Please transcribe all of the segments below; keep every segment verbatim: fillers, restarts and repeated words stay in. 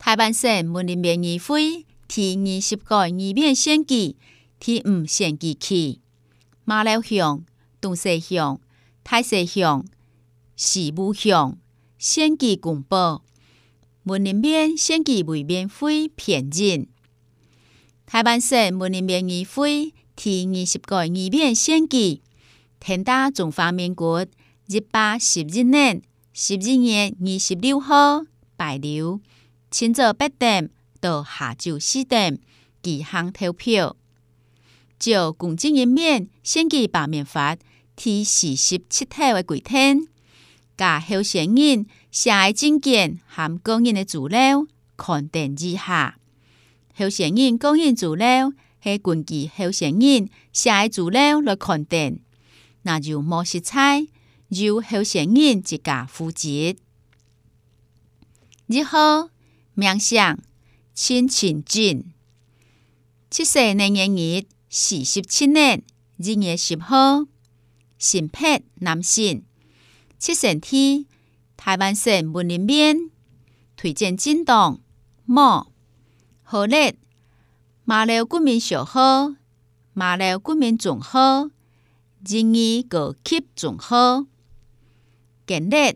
台湾省文林民议会第二十届议员选举第五选举区，马寮乡、东势乡、大势乡、四武乡选举公布，文林县选举为免费骗人。台湾省文林民议会第二十届议员选举，天打中华民国一百十一年十二月二十六号拜六，清早八点到下晝四點舉行投票。照公職人員選舉罷免法第四十七條的規定，甲候選人寫的證件和個人的資料刊登以下。候選人個人資料係根據候選人寫的資料來刊登，那就無實在，由候選人自家負責。一號名相陳清俊，七歲年月日四十七年二月十號，性別男性，出生地台灣省文林縣，推薦政黨無，學歷馬寮國民小學、馬寮國民中學、仁義高級中學，經歷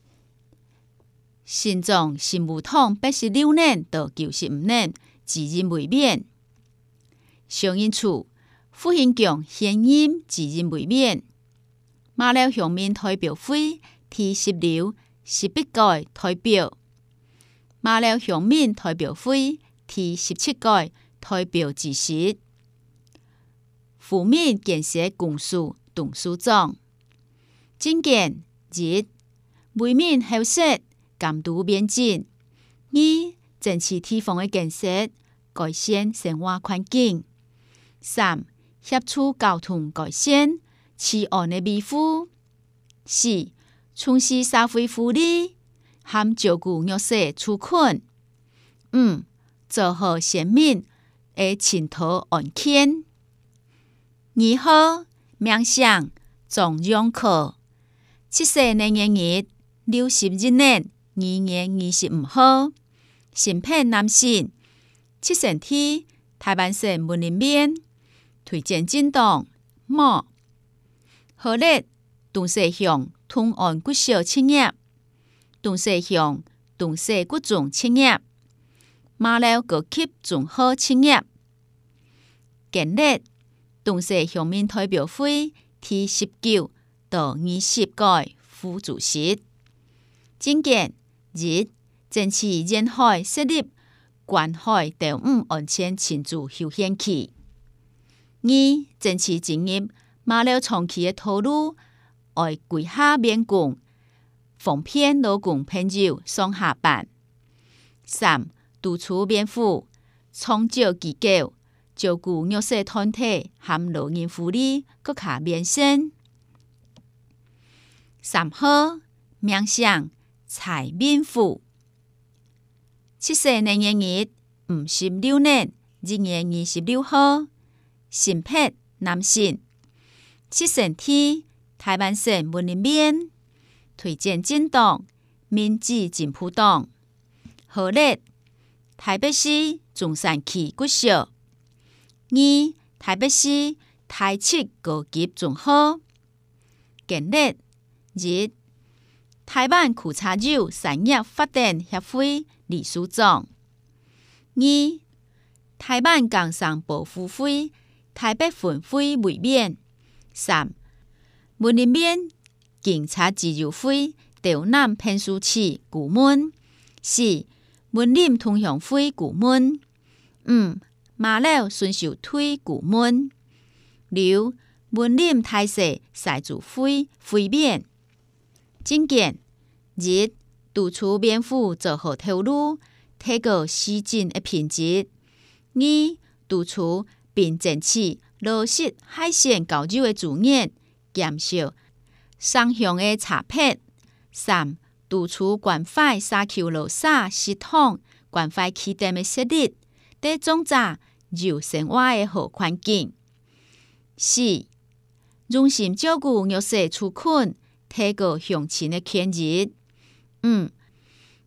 新莊新武黨八十六年到九十五年，自任為免。上任處復興強現任自任為免。馬寮鄉民代表會第十六、十八屆代表。馬寮鄉民代表會第十七屆代表之一。府民建設公署董事長。政見一、為民後設監督邊境；二、爭取地方的建設，改善生活環境；三、協助交通改善，治安的維護；四、從事社會福利和照顧弱勢紓困；五、做好先民的親土安健。二號名相莊陽科，七歲年月日六十一年二月二十五號，性別男性，出生地台灣省文林縣，推薦政黨無，學歷東勢鄉同安國小畢業，東勢鄉東勢國中畢業，馬寮高級中學畢業，經歷東勢鄉民代表會第十九到二十屆副主席。政見一、爭取沿海設立關海動物安全親子休閒區；二、爭取進入馬寮長期的道路，愛規劃免工，方便勞工朋友上下班；三、督促免府創造機構，照顧弱勢團體和老人福利更加完善。三號名相蔡敏富，七歲年月日五十六年二月二十六號，性別男性，出生地台灣省文林縣，推薦政黨民主進步黨，學歷台北市中山區國小，二、台北市台七高級中學，經歷一、台灣苦茶酒產業發展協會理事長；二、台灣工商保護會台北分會委員；三、文林縣警察自由會潮南偏書區顧問；四、文林同鄉會顧問；五、馬寮順秀推顧問；六、文林大社賽主會會面。政見一、督促免府做好道路，提高市政的品質；二、督促並爭取落實海線交流的資源，減少雙向的差別；三、督促關懷社區路xã系統，關懷起點的設立，對長者有生活的好環境；四、用心照顧弱勢紓困，提高鄉親的權益。五、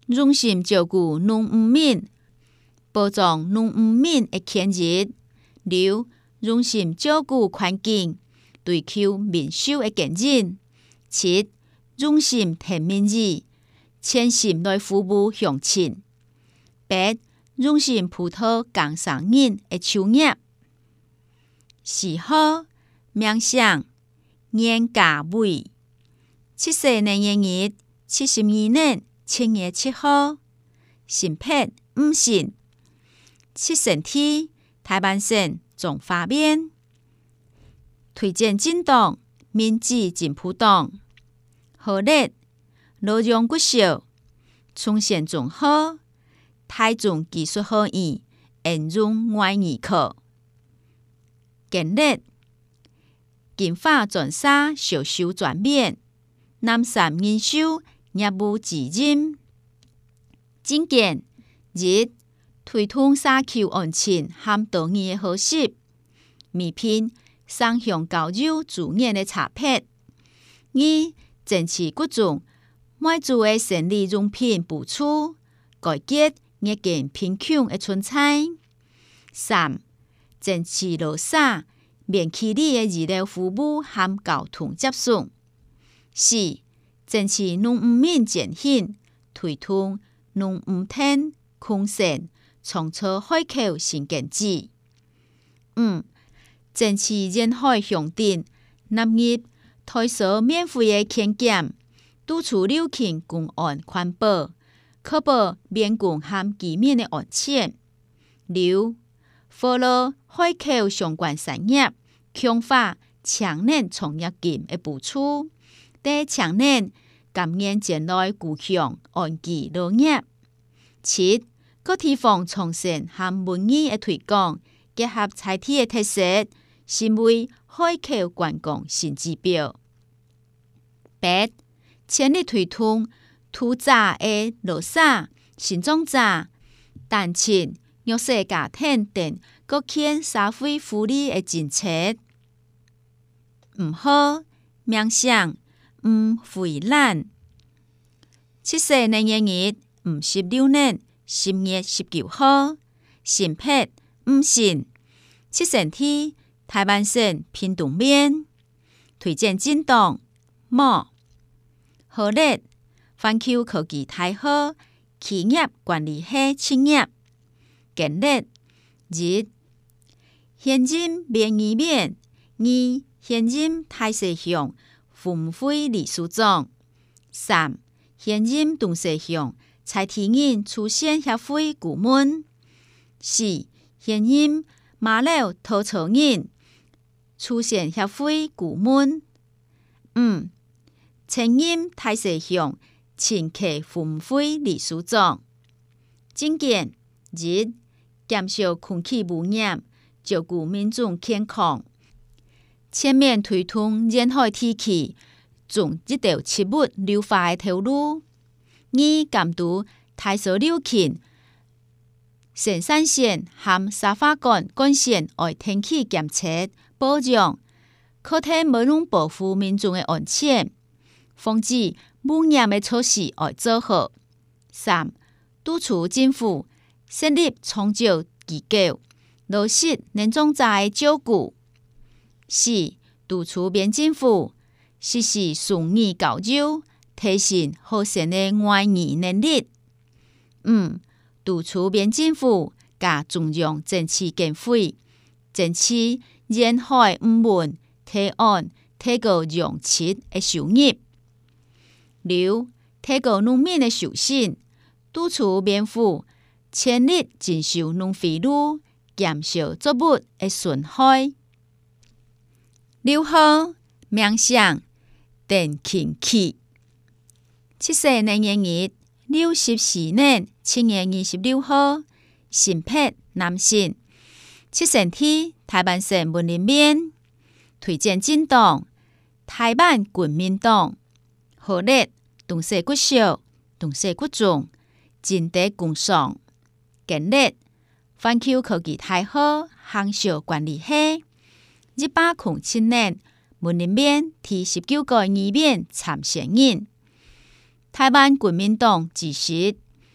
用心照顾农渔民，保障农渔民的权益。六、用心照顧環境，追求民俗的經驗。七、用心聽民意，全心來服務鄉親。八、用心葡萄工商人的手業。四號、冥想年家位。七歲年元日，七十二年七月七號，新北五姓，七星體。台灣省中華面推薦政黨民主進步黨。何日羅陽國小崇賢中學台中技術學院應用外語課。今日金華專沙小修轉變南山人壽業務基金。今見日推動社區安全和道義的和諧，彌聘雙向交友資源的差別。二、爭取各種賣主的生理用品補助，改革日漸貧窮的存在。三、爭取落實免距離的醫療服務和交通接送。四、爭取農漁民減輕，推動農漁田共生，創造海口新經濟。五、爭取沿海鄉鎮納入台塑免費的檢檢，督促流勤公安環保，確保員工和居民的安全。六、扶助海口相關產業，強化青年創業金的補助，帶青年甘願前來故鄉安居樂業。七、各地方創新和文藝的推廣，結合在地的特色，成為海口觀光新指標。八、全力推動土宅的落實，新莊宅、單親、弱勢家庭等各項社會福利的政策。五號、冥想唔回懶。七歲年元日，五十六年十月十九號，新北五姓，七星體，台灣省屏東面，推薦政黨冇。何日環球科技大學企業管理系畢業。今日日現任民議院，二現任大西鄉婦務會理事長。三現任東西鄉蔡天人出現協會顧問。四現任馬路陶草人出現協會顧問。五前任大西鄉前溪婦務會理事長。今見日減少空氣污染，照顧民眾健康，全面推動沿海地區種一條植物綠化的道路。二監督台塑流勤生產線和沙化管管線愛定期檢測保養，確定無論保護民眾的安全，防止污染的措施愛做好。三督促政府設立長照機構，落實年長者的照顧。四督促邊政府實施雙語教育，提升學生的外語能力。五督促邊政府甲中央爭取經費，爭取沿海漁民提案提高養殖的收入。六提高農民的收入，督促邊府全力徵收農費率，減少作物的損害。六號冥想定勤氣。七歲年元日，六十四年七月二十六號，新北南姓，七星體，台灣省文林面，推薦政黨台灣國民黨。何日東勢國小、東勢國中、金德工商。今日環球科技大學航小管理系，一百零七年文林面第十九個議員參選人，台灣國民黨主席，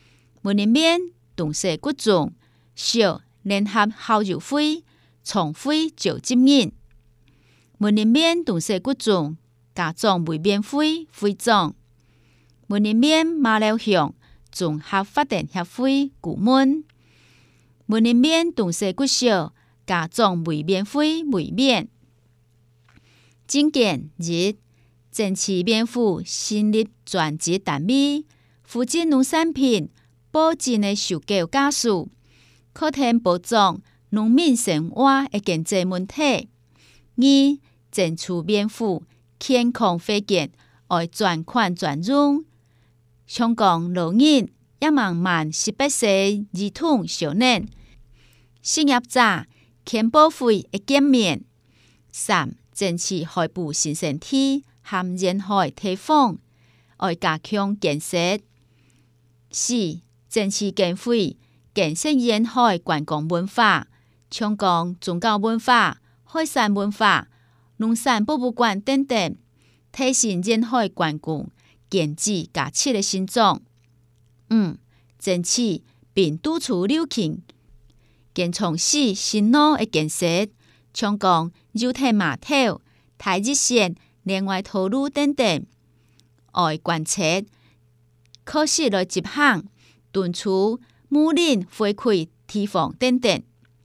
文林面动势骨重，小联合校友会创会召集人。文林面动势骨重，家长卫冕会会长。文林面马寮乡综合发展协会顾问。文林面动势骨小，家长卫冕会卫冕。今建日政市免付成立专职单位，负责农产品保证的收购假数，可提保障农民生活的经济问题。二、政处免付健康保健，爱全款全用。香港老人一万万十八岁儿童少年失业者健保费的减免。三、政市海部新生体含沿海堤防，爱加强建设。四、政市经费建设沿海观光文化，像讲宗教文化、海产文化、农产博物馆等等，提升沿海观光经济价值的成长。五、政市并督促柳墘建创市新路的建设，像讲游艇码头、台一线连外道路等等，爱观察可实来执行，敦促牧林回馈提防等等。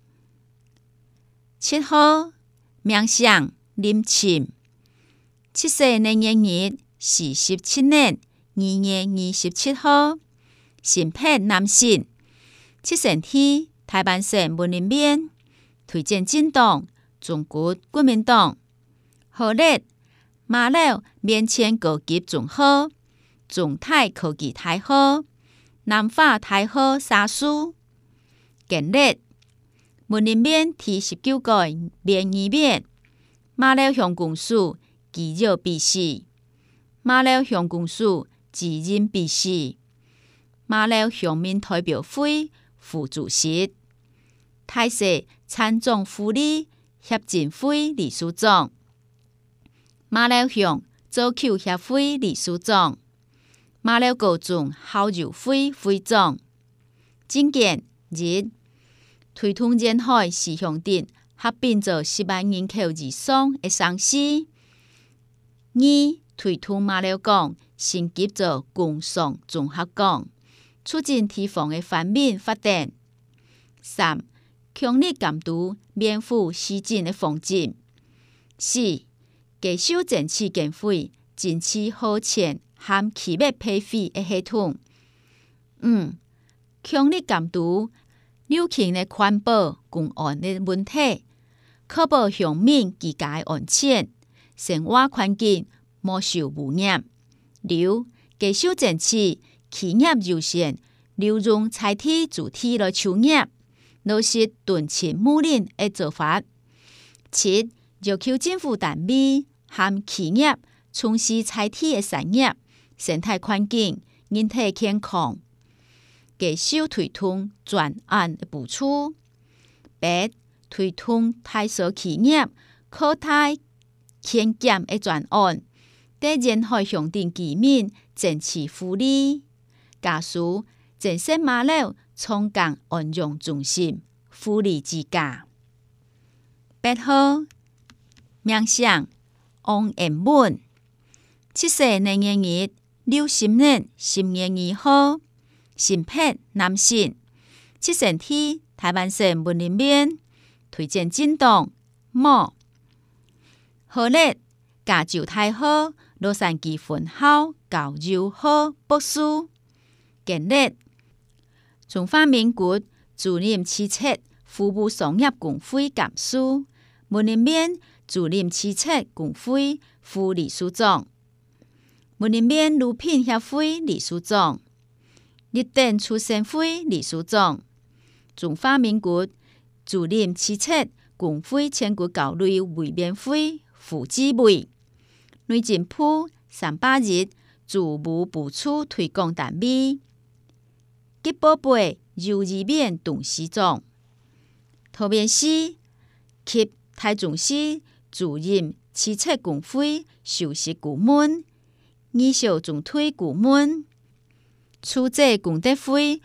七号冥想林沁，七岁年月日四十七年二月二十七号，新北男性，七成天台湾省文林面，推荐政党中国国民党。何日马寮面前高级中学、中泰科技大學、南華大學三書。近日文林面第十九屆聯誼面，馬寮鄉公所耆繞避世，馬寮鄉公所自任避世，馬寮鄉民代表會副主席，大社參總婦女協進會理事長，馬寮鄉造球協會理事長，馬寮高中校友會會長。今建日推動沿海四鄉鎮合併做十萬人口以上的城市。二、推動馬寮港升級做工商綜合港，促進地方的繁榮發展。三、強力監督免付施政的方針。四、繼續政市經費爭取好錢和企業賠費的系統。五、強力監督柳墘的環保公安的問題，確保鄉民居家安全，生活環境莫受污染。六、繼續爭取企業優先利用菜地主體來創業，落實敦親睦鄰的做法。七、要求政府單位和企業從事菜地的產業，生態環境、人體健康，繼續推動專案的部署。八、推動大小企業擴大健檢的專案，對沿海鄉鎮居民爭取福利，加速建設馬寮創港安養中心福利之家。八號冥想王延文，七歲年月日六十年十月二號，新北男性，七成天台灣省文林面，推薦政黨某。何日加州大學洛杉磯分校教育學博士。近日中華民國主任汽車服務商業公會監事，文林面主任汽車公會副理事長，文林面乳品協會理事長，日等出生會理事長，中華民國主任汽車公會全國教育委員會副主委，內政部三百日駐務部處推廣單位，吉寶貝幼兒園董事長，桃園市及台中市主任汽車公會首席顧問，二小總推顧問，處長功德會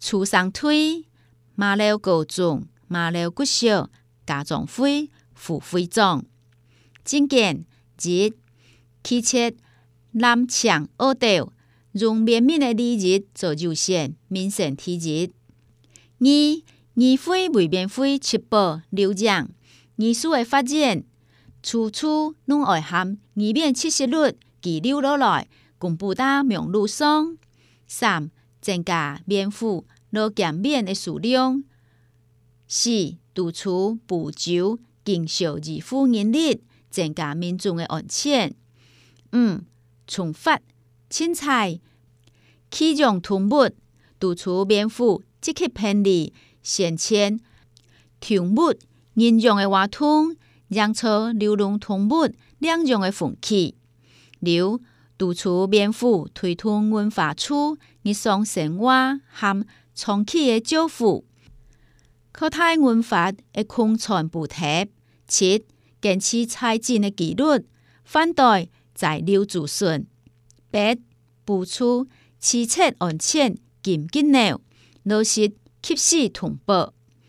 厝上推，马料高种，马料骨小，家中灰，富灰种。精简日，汽车南墙二道，用绵密的理日做轴线，明显体日。二，议会为免会七宝流量，艺术的发展，处处拢爱含以免七十率记录落来，公布在名录上。三，增加免付劳减免的数量。四，督促补救减少义务人力，增加民众的安全。五，重发凊彩启用通物，督促免付积极便利先前通物应用的活动，让出流动通物两用的风气。六，督促免付推动文化处日常生活和长期的照顾，扩大文化的宣传补贴。七，坚持财政的纪律，反对在留子孙。八，补助汽车安全禁禁流，落实及时通报。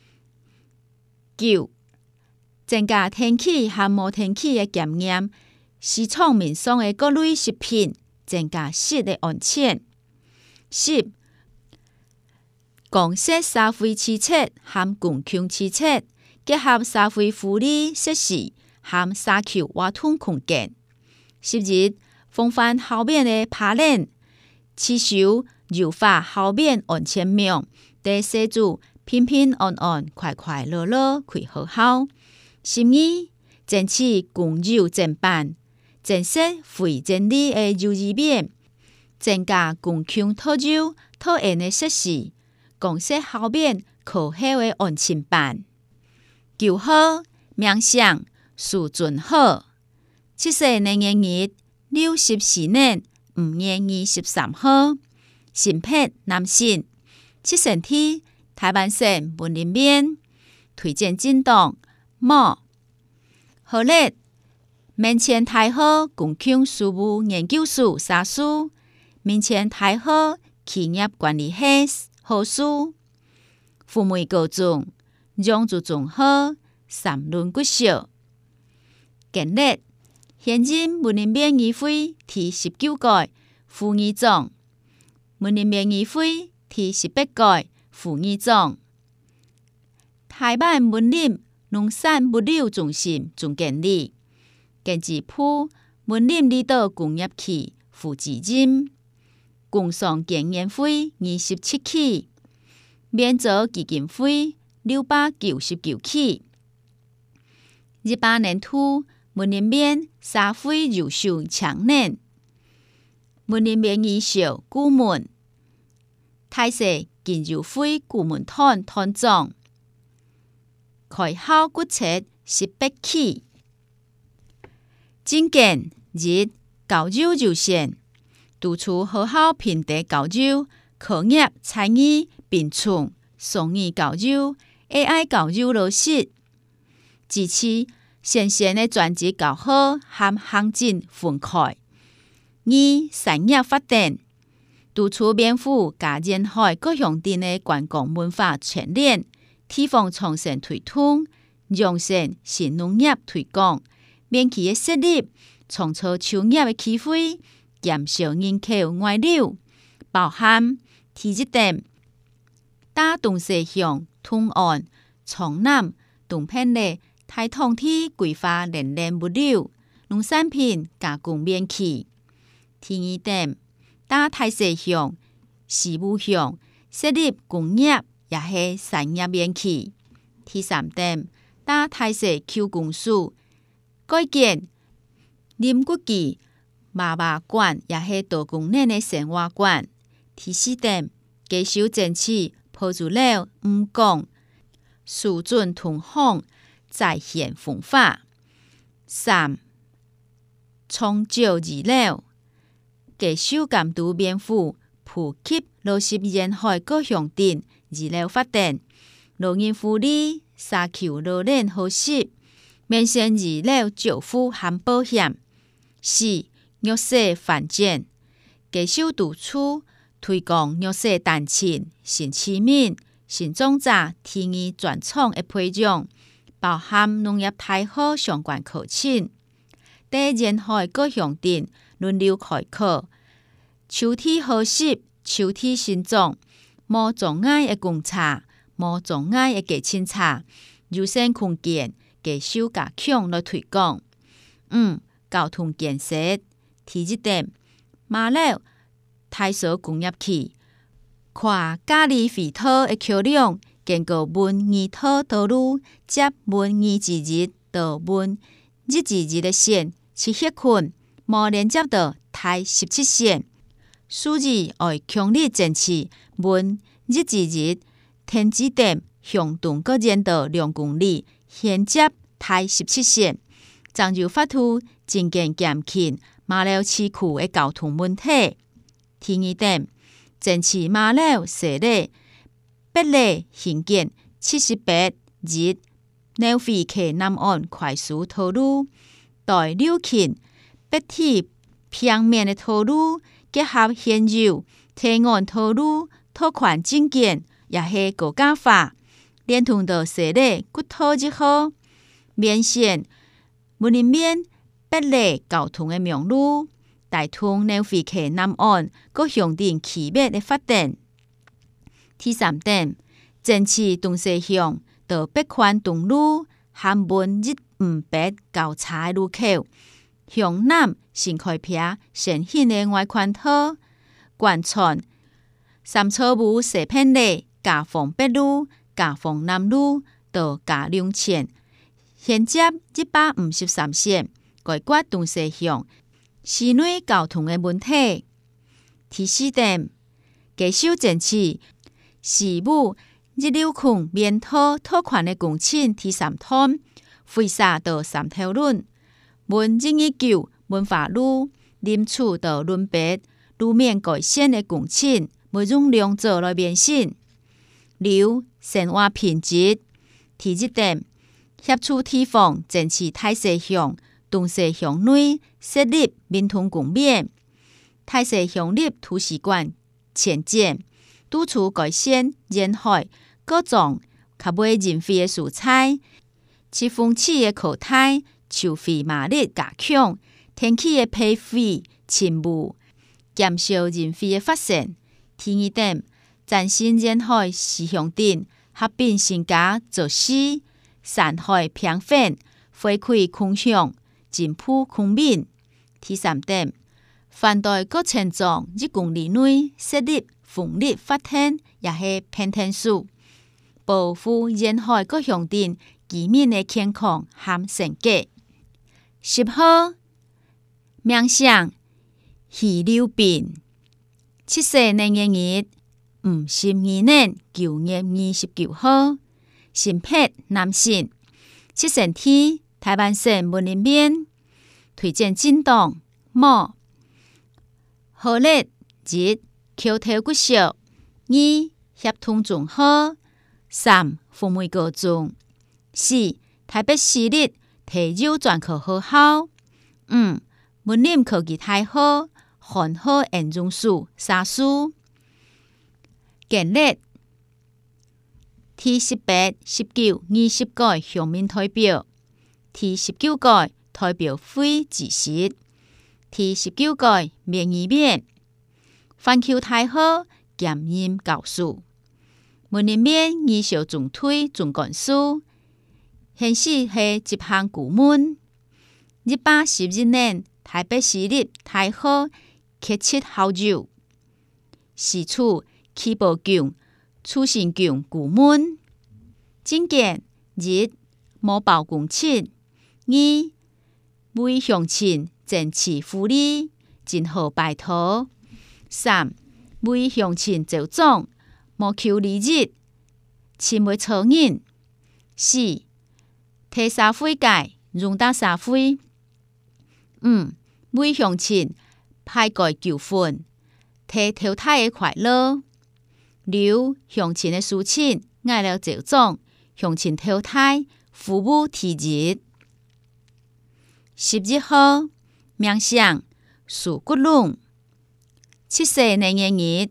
九，增加天气和无天气的检验，市场面上的各类食品，增加食的安全。十，公设社会汽车和公共汽车，结合社会福利设施和社区活动空間。十一，防範後面的拍練，持守優化後面安全網，để社主平平安安、快快樂樂開學校。十二，爭取公有正辦，增設非營利的幼兒園，增加公共托幼托園的設施，公設後面課後的安親班。九號，冥想樹準好。七歲年元日，六十四年五月二十三號，新北男性，七身體台灣省文林邊推薦進黨某何日民前大學公共事務研究所沙書，民前大學企業管理系學書，父母高中楊祖中學三輪國小。今日現任文林邊議會第十九屆副議長，文林邊議會第十八屆副議長，台灣文林農產物流中心總經理，經濟部文林離島工業區副主任，工商經驗會二十七期，免責基金會六百九十九期。一八年度文林邊社會優秀青年，文林邊藝校顧問，大社建築會顧問團團長，開校骨折十八期。精簡日教育優先，督促學校平地教育、科業產業並重、雙語教育、A I 教育落實，支持先進的專職教學和行政分開。二、產業發展，督促免付加沿海各鄉鎮的觀光文化串聯，地方創新推動，養成新農業推廣，免期的設立，創造就業的機會，減少人口外流，包含第一點，大東西向東岸、從南、東偏的大統體規劃能源物流、農產品加工免期。第二點，大台西向、西部向設立工業也係產業免期。第三點，大台西區公署改建林國基媽媽館也係多功能的生活館。第四點，繼續爭取鋪主樓五港水準通航再現風化。三、創造二樓繼續監督免付普及落實沿海各鄉鎮二樓發展，老人福利、社區老人學習、免線二樓照護和保險。四、弱勢發展繼續督促推广弱势单亲、性市民、性种者提议专场的培养，包含农业大学相关课程。在沿海各乡镇轮流开课，秋天合适，秋天新种，无障碍的公茶，无障碍的鸡青茶，优先空间，继续加强来推广。五、交通建设。第一點，馬路太掃工業區，跨嘉里飛土的橋梁，經過文二土道路，接文二之日到文一之日的線，七血群無連接到台十七線，所以要強力爭取文一之日天子點向東各沿道兩公里，銜接台十七線，漳州法度漸漸減輕馬路市區的交通問題。第二點，爭取馬路西里、北里興建七十八日南迴溪南岸快速道路，在六輕北體平面的道路結合現有堤岸道路拓寬進建，也是高架化，連通到西里骨頭一號面線文林面北里交通的明路，帶通南迴溪南岸各鄉鎮區別的發展。第三點，爭取東勢鄉到北環東路和文一五八交叉路口，向南新開闢新興的外環道，貫穿三草埔西片里、嘉豐北路、嘉豐南路到嘉龍前，銜接一百五十三線，解決東勢鄉市內交通的問題。第四點，繼續爭取西武一六孔面土拓寬的工程第三段，輝沙到三頭崙，文一二九文化路林厝到崙北路面改善的工程，要用量做來變現。六、生活品質。第一點，協助地方爭取大勢鄉、東勢鄉內設立民通公園，大勢鄉立圖書館前建，督促改善沿海各種較袂人費的蔬菜，七風起的課題，收費馬力加強，天氣的批費勤務，減少人費的發生。第二點，展現沿海四鄉鎮合併新家做事，山海平緩，回饋空鄉，進步空民。第三點，反對各村莊一公里內設立風力發電，也是偏袒數，保護沿海各鄉鎮居民的健康和生計。十號，冥想許留斌，七歲零一日，五十二年九月二十九號，新北男性，七成天台灣省文林面，推薦政黨某何烈日橋頭骨小，二協同中學，三鳳梅高中，四台北市立體育專科學校，五文林科技大學漢學研究所碩士。建立第十八、十九、二十屆鄉民代表，第十九屆代表會主席，第十九屆民意面，環球大學兼任教授，文林面二小總推總幹事，現時係執行顧問。一百十一年台北市立大學客席校友，時處起步強、出身強顧問，政見一冇包工程，二為鄉親爭取福利，真好拜託；三為鄉親造莊，冇求利益，親為草人；四替社會改，榮大社會；五為鄉親排解糾紛，替淘汰的快樂。六鄉親的事情，愛了造莊，鄉親淘汰，服務體日。十一號冥想蘇骨龍，七歲零一日，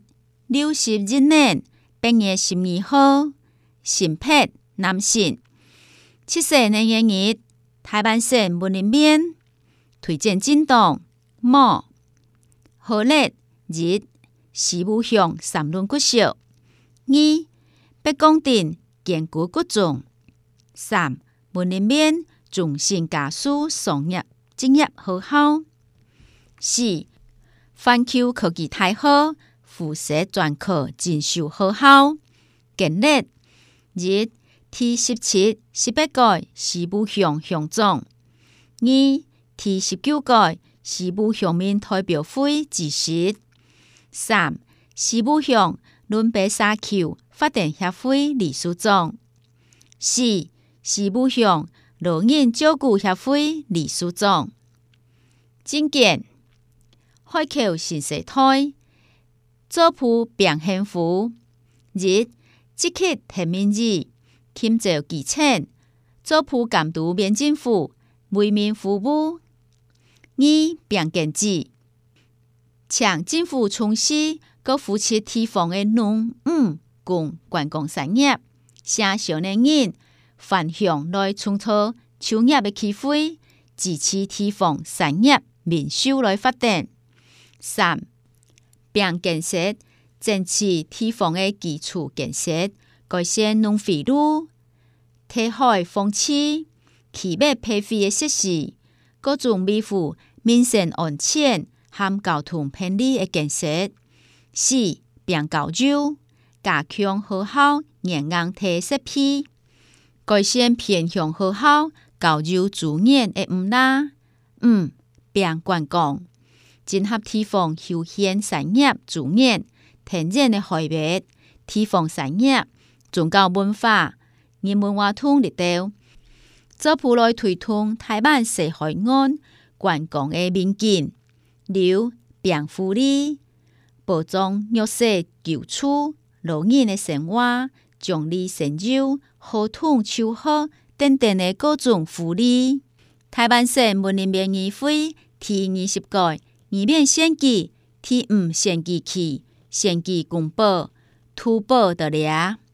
六十一年八月十二號，新北男性，七歲年元日，台灣省文林面推薦政黨某何烈日事務向三輪骨小。二北港鎮建國國中。三文林面中心家屬商業職業學校。四環球科技大學輻射專科進修學校。建立日第十七、十八屆西部鄉鄉長。二第十九屆西部鄉民代表會主席。三西部鄉崙北沙丘發展協會理事長。四西部鄉老人照顧協會理事長。政見海口新生態族譜變幸福。日即刻提名字欽州基層族譜監督免政府為民服務。二變建制請政府重視各扶持地方的農牧cùng觀光產業，寫少年人返鄉來創造就業的機會，支持地方產業民宿來發展。三並建設爭取地方的基礎建設，改善農肥路、填海放棄、基本配備的設施，各種維護民生安全和交通便利的建設。四並教育，加強學校硬硬體設備，改善偏鄉學校教育資源的唔拉。五並觀光，整合地方休閒產業資源，天然的海域、地方產業、宗教文化、人文活動力道，族譜來推動台灣西海岸觀光的民景。六並福利，保障弱勢救助老人的生活，獎勵成就、合同求學等等的各種福利。台灣省文林面議會第二十屆議面選舉第五選舉區選舉公報，圖報得了。